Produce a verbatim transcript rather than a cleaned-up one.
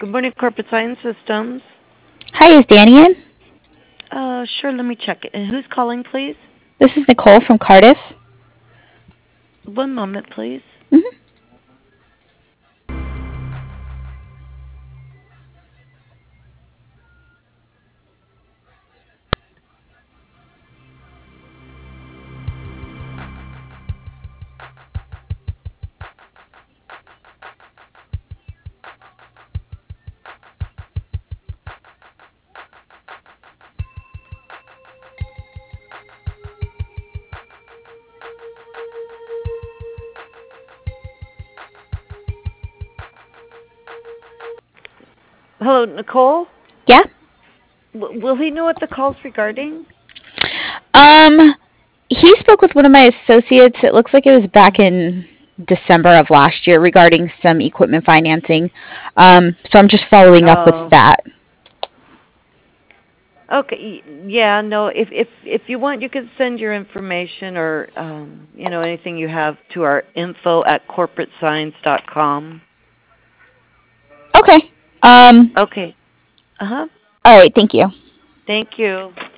Good morning, Corporate Science Systems. Hi, is Danny in? Uh, sure, let me check it. And who's calling, please? This is Nicole from Cardiff. One moment, please. Mm-hmm. Hello, Nicole? Yeah? W- will he know what the call's regarding? Um, he spoke with one of my associates. It looks like it was back in December of last year regarding some equipment financing. Um, so I'm just following up with Oh. that. Okay, yeah, no, if if if you want, you can send your information or um, you know, anything you have to our info at corporate science dot com. Okay. Um, Okay. Uh-huh. all right, thank you. Thank you.